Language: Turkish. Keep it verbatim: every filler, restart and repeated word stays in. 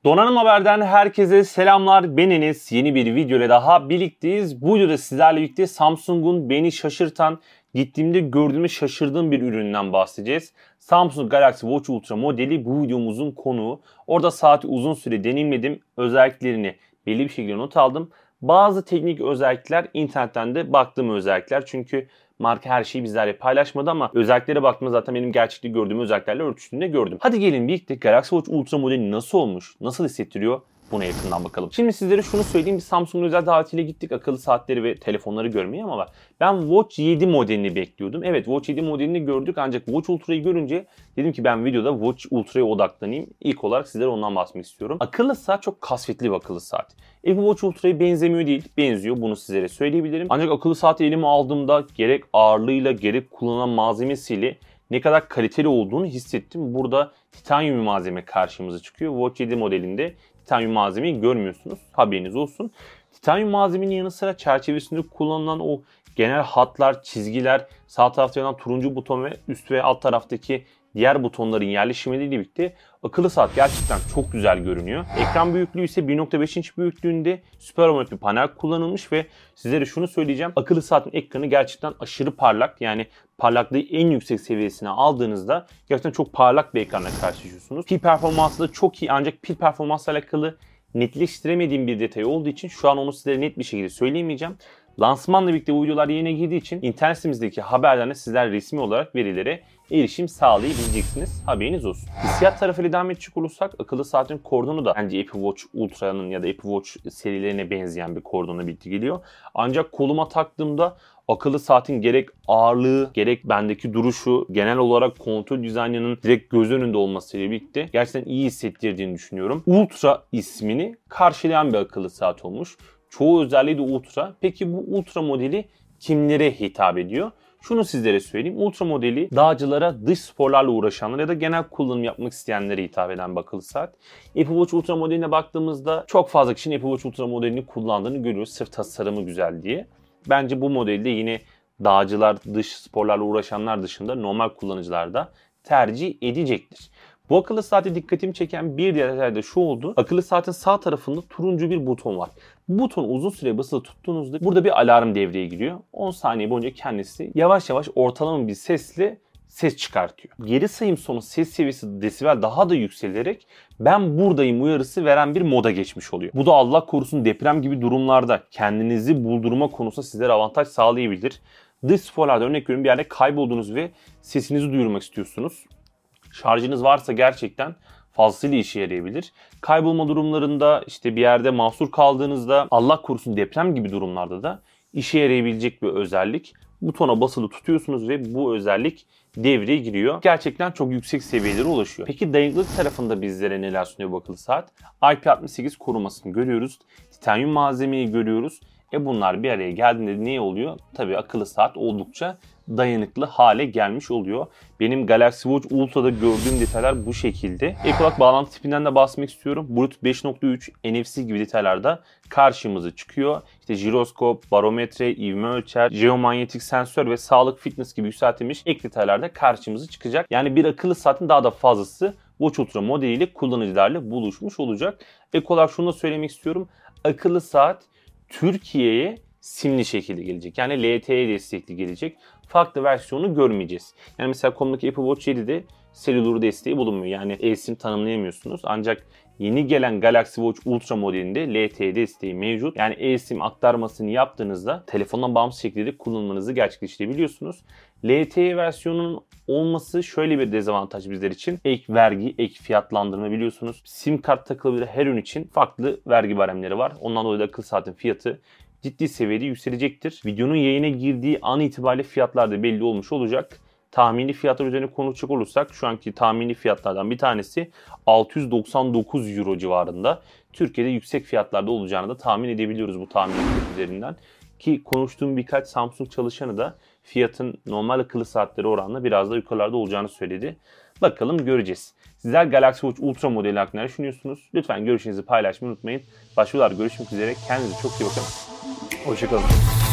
Donanım Haber'den herkese selamlar. Ben Enes. Yeni bir video ile daha birlikteyiz. Bu videoda sizlerle birlikte Samsung'un beni şaşırtan, gittiğimde gördüğümde şaşırdığım bir üründen bahsedeceğiz. Samsung Galaxy Watch Ultra modeli bu videomuzun konuğu. Orada saati uzun süre deneyimledim. Özelliklerini belli bir şekilde not aldım. Bazı teknik özellikler internetten de baktığım özellikler. Çünkü marka her şeyi bizlerle paylaşmadı ama özelliklere baktığımda zaten benim gerçekte gördüğüm özelliklerle örtüştüğünde gördüm. Hadi gelin birlikte Galaxy Watch Ultra modeli nasıl olmuş, nasıl hissettiriyor? Buna yakından bakalım. Şimdi sizlere şunu söyleyeyim. Biz Samsung'un özel davetiyle gittik akıllı saatleri ve telefonları görmeye ama ben Watch yedi modelini bekliyordum. Evet, Watch yedi modelini gördük ancak Watch Ultra'yı görünce dedim ki ben videoda Watch Ultra'ya odaklanayım. İlk olarak sizlere ondan bahsetmek istiyorum. Akıllı saat çok kasvetli bir akıllı saat. Apple Watch Ultra'ya benzemiyor değil, benziyor. Bunu sizlere söyleyebilirim. Ancak akıllı saati elime aldığımda gerek ağırlığıyla gerek kullanılan malzemesiyle ne kadar kaliteli olduğunu hissettim. Burada titanyum malzeme karşımıza çıkıyor. Watch yedi modelinde titanyum malzemeyi görmüyorsunuz. Haberiniz olsun. Titanyum malzemenin yanı sıra çerçevesinde kullanılan o genel hatlar, çizgiler, sağ tarafta yanan turuncu buton ve üst ve alt taraftaki diğer butonların yerleşimiyle birlikte akıllı saat gerçekten çok güzel görünüyor. Ekran büyüklüğü ise bir nokta beş inç büyüklüğünde Super AMOLED bir panel kullanılmış ve sizlere şunu söyleyeceğim. Akıllı saatin ekranı gerçekten aşırı parlak. Yani parlaklığı en yüksek seviyesine aldığınızda gerçekten çok parlak bir ekranla karşılaşıyorsunuz. Pil performansı da çok iyi ancak pil performansla alakalı netleştiremediğim bir detay olduğu için şu an onu sizlere net bir şekilde söyleyemeyeceğim. Lansmanla birlikte bu videolar yayına girdiği için internet sitemizdeki haberlerine sizler resmi olarak verilere erişim sağlayabileceksiniz. Haberiniz olsun. Hissiyat tarafıyla devam edecek olursak akıllı saatin kordonu da bence Apple Watch Ultra'nın ya da Apple Watch serilerine benzeyen bir kordonla birlikte geliyor. Ancak koluma taktığımda akıllı saatin gerek ağırlığı, gerek bendeki duruşu, genel olarak kontrol dizaynının direkt göz önünde olmasıyla birlikte gerçekten iyi hissettirdiğini düşünüyorum. Ultra ismini karşılayan bir akıllı saat olmuş. Çoğu özelliği de Ultra. Peki bu Ultra modeli kimlere hitap ediyor? Şunu sizlere söyleyeyim. Ultra modeli dağcılara, dış sporlarla uğraşanlara ya da genel kullanım yapmak isteyenlere hitap eden bir akıllı saat. Apple Watch Ultra modeline baktığımızda çok fazla kişinin Apple Watch Ultra modelini kullandığını görüyoruz. Sırf tasarımı güzel diye. Bence bu modelde yine dağcılar, dış sporlarla uğraşanlar dışında normal kullanıcılar da tercih edecektir. Bu akıllı saate dikkatimi çeken bir diğer detay da şu oldu. Akıllı saatin sağ tarafında turuncu bir buton var. Bu butonu uzun süre basılı tuttuğunuzda burada bir alarm devreye giriyor. on saniye boyunca kendisi yavaş yavaş ortalama bir sesle ses çıkartıyor. Geri sayım sonu ses seviyesi desibel daha da yükselerek ben buradayım uyarısı veren bir moda geçmiş oluyor. Bu da Allah korusun deprem gibi durumlarda kendinizi buldurma konusunda sizlere avantaj sağlayabilir. Dış sporlarda örnek veriyorum bir yerde kayboldunuz ve sesinizi duyurmak istiyorsunuz. Şarjınız varsa gerçekten fazlasıyla işe yarayabilir. Kaybolma durumlarında işte bir yerde mahsur kaldığınızda Allah korusun deprem gibi durumlarda da işe yarayabilecek bir özellik. Butona basılı tutuyorsunuz ve bu özellik devreye giriyor. Gerçekten çok yüksek seviyelere ulaşıyor. Peki dayanıklılık tarafında bizlere neler sunuyor bu akıllı saat? I P altmış sekiz korumasını görüyoruz. Titanyum malzemeyi görüyoruz. E bunlar bir araya geldiğinde ne oluyor? Tabii akıllı saat oldukça dayanıklı hale gelmiş oluyor. Benim Galaxy Watch Ultra'da gördüğüm detaylar bu şekilde. Ek olarak bağlantı tipinden de bahsetmek istiyorum. Bluetooth beş nokta üç, N F C gibi detaylar da karşımıza çıkıyor. İşte jiroskop, barometre, ivme ölçer, jeomanyetik sensör ve sağlık fitness gibi yükseltilmiş ek detaylar da karşımıza çıkacak. Yani bir akıllı saatin daha da fazlası Watch Ultra modeliyle kullanıcılarla buluşmuş olacak. Ek olarak şunu da söylemek istiyorum. Akıllı saat Türkiye'ye simli şekilde gelecek. Yani L T E destekli gelecek. Farklı versiyonu görmeyeceğiz. Yani mesela konudaki Apple Watch yedide selüler desteği bulunmuyor. Yani eSIM tanımlayamıyorsunuz. Ancak yeni gelen Galaxy Watch Ultra modelinde L T E desteği mevcut. Yani eSIM aktarmasını yaptığınızda telefondan bağımsız şekilde kullanmanızı gerçekleştirebiliyorsunuz. L T E versiyonunun olması şöyle bir dezavantaj bizler için. Ek vergi, ek fiyatlandırma biliyorsunuz. SIM kart takılabilir her ürün için farklı vergi baremleri var. Ondan dolayı da akıllı saatin fiyatı ciddi seviyede yükselecektir. Videonun yayına girdiği an itibariyle fiyatlar da belli olmuş olacak. Tahmini fiyatlar üzerine konuşacak olursak şu anki tahmini fiyatlardan bir tanesi altı yüz doksan dokuz euro civarında. Türkiye'de yüksek fiyatlarda olacağını da tahmin edebiliyoruz bu tahmin üzerinden. Ki konuştuğum birkaç Samsung çalışanı da fiyatın normal akıllı saatleri oranla biraz da yukarılarda olacağını söyledi. Bakalım göreceğiz. Sizler Galaxy Watch Ultra modeli hakkında ne düşünüyorsunuz? Lütfen görüşlerinizi paylaşmayı unutmayın. Başka videolarda görüşmek üzere. Kendinize çok iyi bakın. Hoşçakalın.